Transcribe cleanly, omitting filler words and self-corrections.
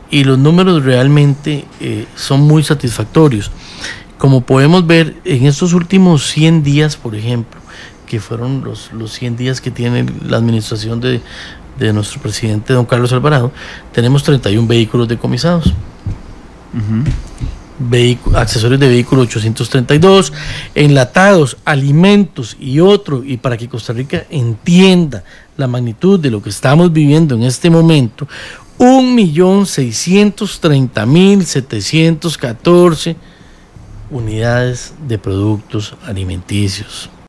y los números realmente son muy satisfactorios. Como podemos ver, en estos últimos 100 días, por ejemplo, que fueron los 100 días que tiene la administración de nuestro presidente, don Carlos Alvarado, tenemos 31 vehículos decomisados. Accesorios de vehículo 832, enlatados, alimentos y para que Costa Rica entienda la magnitud de lo que estamos viviendo en este momento, 1.630.714 unidades de productos alimenticios.